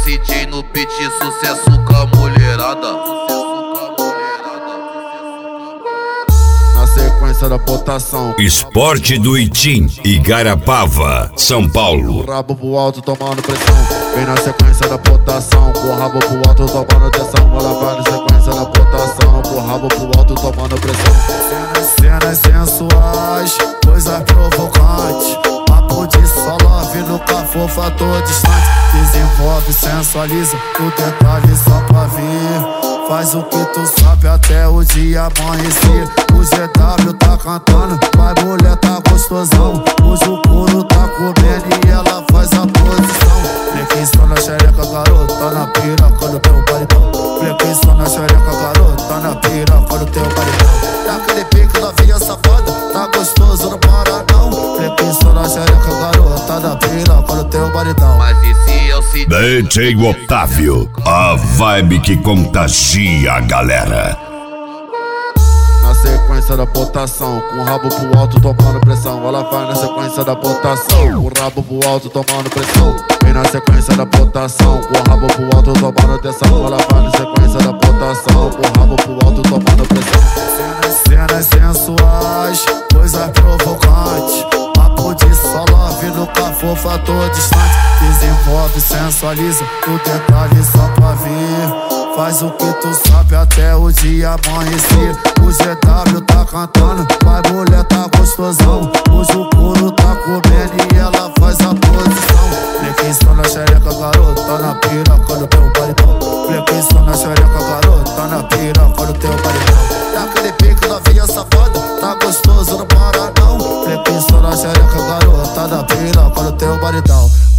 CJ no beat, sucesso com a mulherada. Na sequência da botação, Esporte do Itim, Igarapava, São Paulo. o rabo pro alto tomando pressão. Vem na sequência da botação, com o rabo pro alto tomando atenção. Ela vai na sequência da botação, com o rabo pro alto tomando pressão. Cenas sensuais, coisas provocantes. Papo de só love, nunca for fator distante. Desenvolve, sensualiza, o detalhe só pra ver. Faz o que tu sabe até o dia amanhecer. O GW tá cantando, vai mulher tá gostosão. O Jucuro tá comendo e ela faz a posição. Flequinho na xereca, garota, na piroca do teu baritão. Flequinho na xereca, garota, na piroca do teu baritão. Daquele pique novinha safada, tá gostoso, não para não. Flequinho na xereca, garota, na piroca do teu baritão. Mas esse é o CJ. DJ Otávio, a vibe que contagia a galera. Na sequência da botação, com o rabo pro alto tomando pressão. Ela vai na sequência da botação, o rabo pro alto tomando pressão. Vem na sequência da botação, com o rabo pro alto tomando atenção. Ela vai na sequência da botação, com o rabo pro alto tomando pressão. Cenas sensuais, coisas provocantes. Papo de só love, nunca for fator distante. Desenvolve, sensualiza, o detalhe só pra ver. Faz o que tu sabe até o dia amanhecer. O GW tá cantando, vai mulher tá gostosão. O Jucuro tá comendo e ela faz a posição. Flequinho na xereca, garota, na piroca do teu baritão. Flequinho na xereca, garota, na piroca do teu baritão. Daquele pique novinha safada, tá gostoso, não para não. Flequinho na xereca, garota, na piroca do teu baritão.